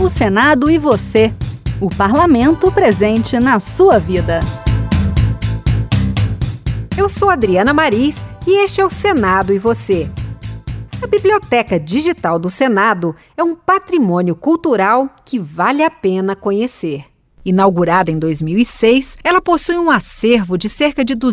O Senado e você. O parlamento presente na sua vida. Eu sou Adriana Maris e este é o Senado e você. A Biblioteca Digital do Senado é um patrimônio cultural que vale a pena conhecer. Inaugurada em 2006, ela possui um acervo de cerca de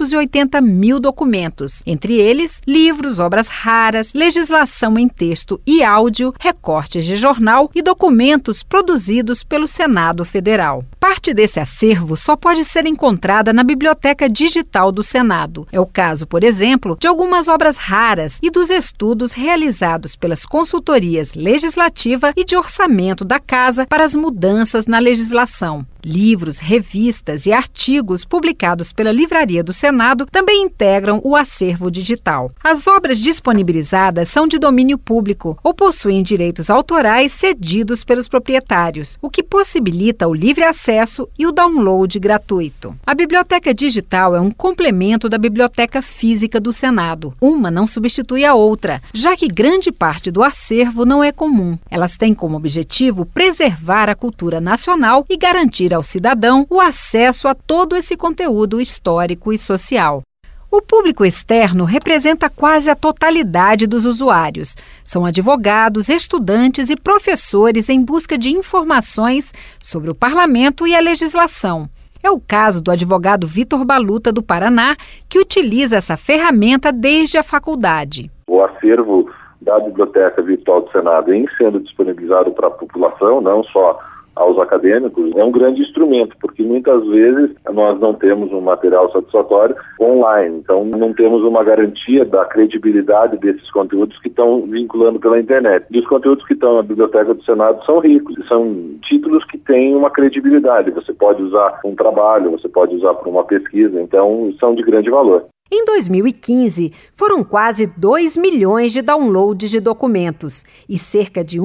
280 mil documentos, entre eles livros, obras raras, legislação em texto e áudio, recortes de jornal e documentos produzidos pelo Senado Federal. Parte desse acervo só pode ser encontrada na Biblioteca Digital do Senado. É o caso, por exemplo, de algumas obras raras e dos estudos realizados pelas consultorias legislativa e de orçamento da Casa para as mudanças na legislação. Livros, revistas e artigos publicados pela Livraria do Senado também integram o acervo digital. As obras disponibilizadas são de domínio público ou possuem direitos autorais cedidos pelos proprietários, o que possibilita o livre acesso e o download gratuito. A Biblioteca Digital é um complemento da Biblioteca Física do Senado. Uma não substitui a outra, já que grande parte do acervo não é comum. Elas têm como objetivo preservar a cultura nacional e garantir ao cidadão o acesso a todo esse conteúdo histórico e social. O público externo representa quase a totalidade dos usuários. São advogados, estudantes e professores em busca de informações sobre o parlamento e a legislação. É o caso do advogado Vitor Baluta, do Paraná, que utiliza essa ferramenta desde a faculdade. O acervo da Biblioteca Virtual do Senado, em sendo disponibilizado para a população, não só aos acadêmicos, é um grande instrumento, porque muitas vezes nós não temos um material satisfatório online, então não temos uma garantia da credibilidade desses conteúdos que estão vinculando pela internet. E os conteúdos que estão na Biblioteca do Senado são ricos, são títulos que têm uma credibilidade. Você pode usar para um trabalho, você pode usar para uma pesquisa, então são de grande valor. Em 2015, foram quase 2 milhões de downloads de documentos e cerca de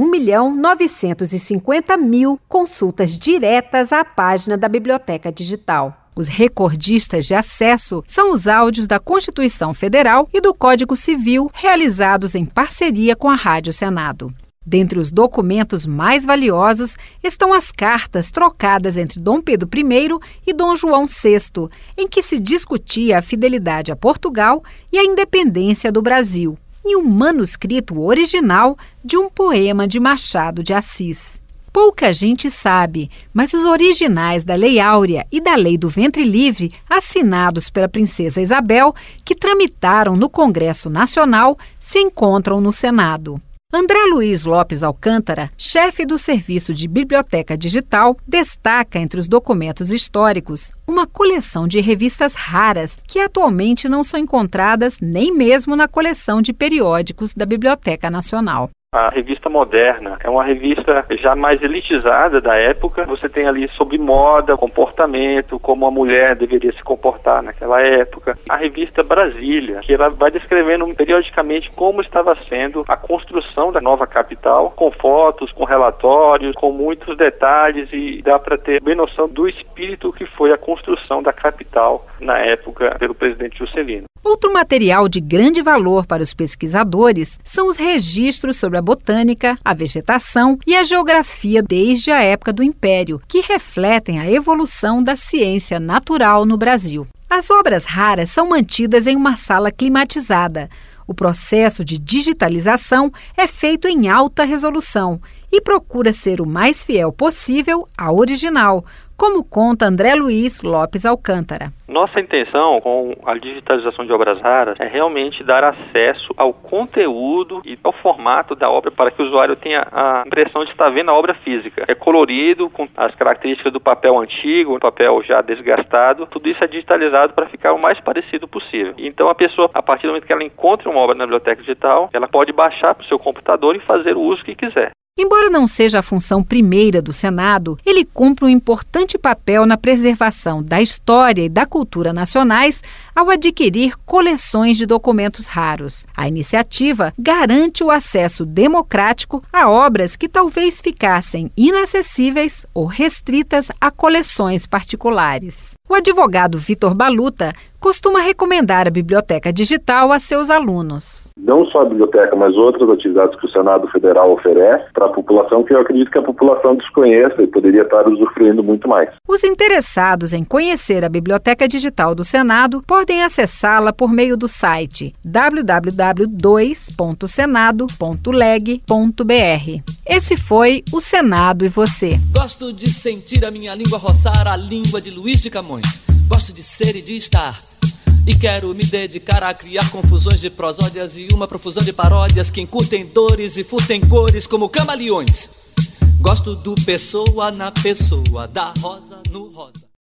1.950.000 consultas diretas à página da Biblioteca Digital. Os recordistas de acesso são os áudios da Constituição Federal e do Código Civil realizados em parceria com a Rádio Senado. Dentre os documentos mais valiosos estão as cartas trocadas entre Dom Pedro I e Dom João VI, em que se discutia a fidelidade a Portugal e a independência do Brasil, e um manuscrito original de um poema de Machado de Assis. Pouca gente sabe, mas os originais da Lei Áurea e da Lei do Ventre Livre, assinados pela Princesa Isabel, que tramitaram no Congresso Nacional, se encontram no Senado. André Luiz Lopes Alcântara, chefe do Serviço de Biblioteca Digital, destaca entre os documentos históricos uma coleção de revistas raras que atualmente não são encontradas nem mesmo na coleção de periódicos da Biblioteca Nacional. A revista Moderna é uma revista já mais elitizada da época. Você tem ali sobre moda, comportamento, como a mulher deveria se comportar naquela época. A revista Brasília, que ela vai descrevendo periodicamente como estava sendo a construção da nova capital, com fotos, com relatórios, com muitos detalhes, e dá para ter bem noção do espírito que foi a construção da capital na época pelo presidente Juscelino. Outro material de grande valor para os pesquisadores são os registros sobre a botânica, a vegetação e a geografia desde a época do Império, que refletem a evolução da ciência natural no Brasil. As obras raras são mantidas em uma sala climatizada. O processo de digitalização é feito em alta resolução e procura ser o mais fiel possível ao original, como conta André Luiz Lopes Alcântara. Nossa intenção com a digitalização de obras raras é realmente dar acesso ao conteúdo e ao formato da obra para que o usuário tenha a impressão de estar vendo a obra física. É colorido, com as características do papel antigo, papel já desgastado, tudo isso é digitalizado para ficar o mais parecido possível. Então a pessoa, a partir do momento que ela encontra uma obra na biblioteca digital, ela pode baixar para o seu computador e fazer o uso que quiser. Embora não seja a função primeira do Senado, ele cumpre um importante papel na preservação da história e da cultura nacionais ao adquirir coleções de documentos raros. A iniciativa garante o acesso democrático a obras que talvez ficassem inacessíveis ou restritas a coleções particulares. O advogado Vitor Baluta costuma recomendar a biblioteca digital a seus alunos. Não só a biblioteca, mas outras atividades que o Senado Federal oferece para a população, que eu acredito que a população desconheça e poderia estar usufruindo muito mais. Os interessados em conhecer a Biblioteca Digital do Senado podem acessá-la por meio do site www.senado.leg.br. Esse foi o Senado e Você. Gosto de sentir a minha língua roçar a língua de Luís de Camões. Gosto de ser e de estar. E quero me dedicar a criar confusões de prosódias e uma profusão de paródias que encurtem dores e furtem cores como camaleões. Gosto do pessoa na pessoa, da rosa no rosa.